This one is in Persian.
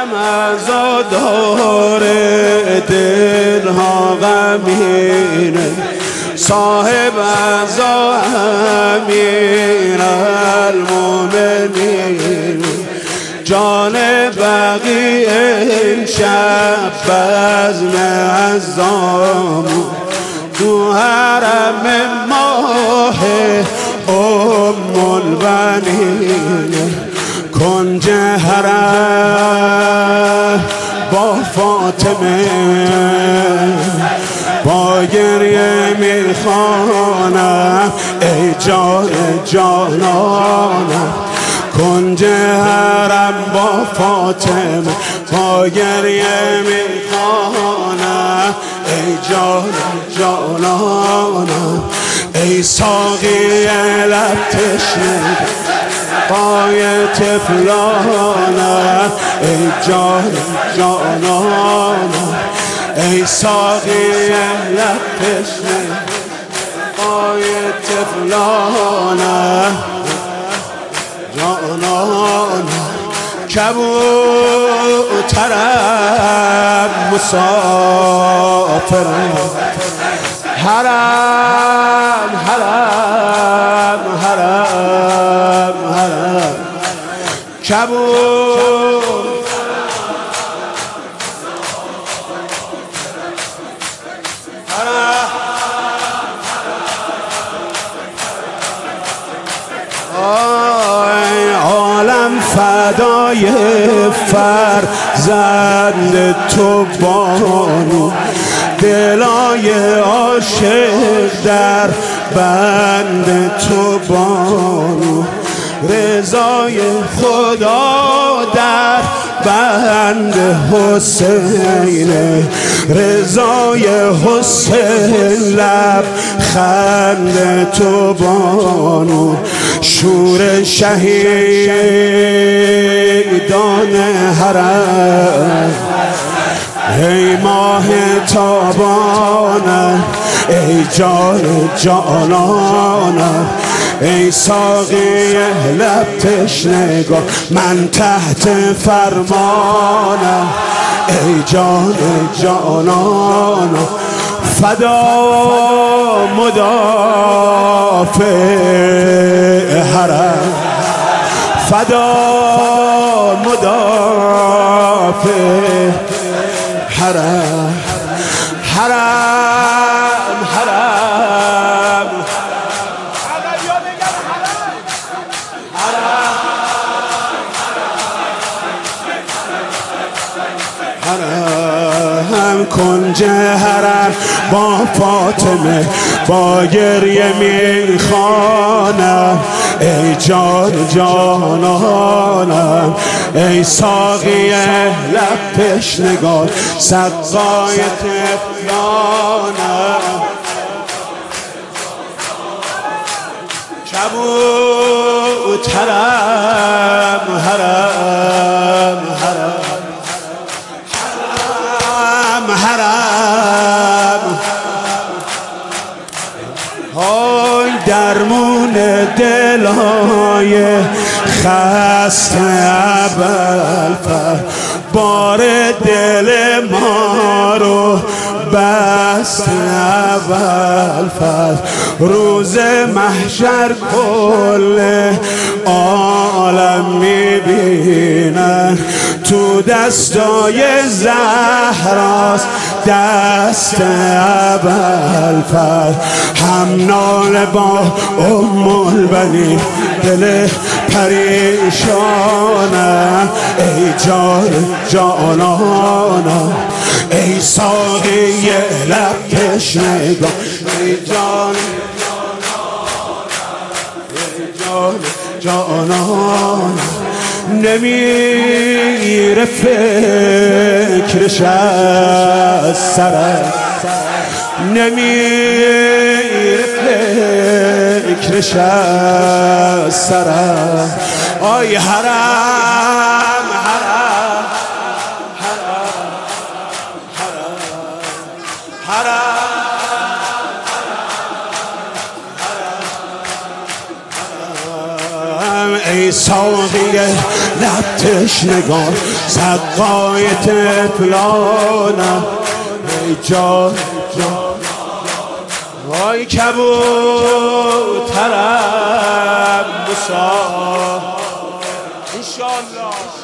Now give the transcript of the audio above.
عزادار دلها غمینه، صاحب عزا امیر المؤمنین، جان بقی امشب بزم عزام تو حرم ماه البنین، کنج حرم با فاطمه با گریه میخوانم ای جان جانانم، کنج حرم با فاطمه با گریه میخوانم ای جان جانانم، ای ساقی لب تشنه پای طفلانم ای جان جانانم، ای ساقی لب تشنه پای طفلانم جانانم، کبوترم مسافرم، حرم حرم حرم حرم، عالم فدای فرزند تو بانو، دلای عاشق در بند تو بانو، رضای خدا در بند حسین، رضای حسین لب خند تو بانو، شور شهیدان حرم ای ماه تابانم، ای جان جانانم، ای ساقی لب تشنگان من تحت فرمانم، ای جان جانانم، فدا مدافع حرم، فدا مدافع حرم، حرم حرم حرم، کنج حرم با فاطمه با گریه میخوانم ای جان جانانم، ای ساقی لب تشنگان سقای طفلانم، کبوترم حرم حرم حرم حرم، های درمون دلای خسته ابوالفضل، بار دل ما رو بست ابوالفضل، روز محشر کل عالم میبینن تو دستای زهراست دست ابوالفضل، هم ناله با البنین دل پریشانم ای جان جانانم، ای ساقی لب تشنگان ای جان جانانم، نمیره فکرش از سرم، نمیره فکرش از سرم، آی حرم حرم حرم حرم حرم، ای ای ساقی لب تشنگان سقای طفلانم ای جان وای کبوترم مسا انشالله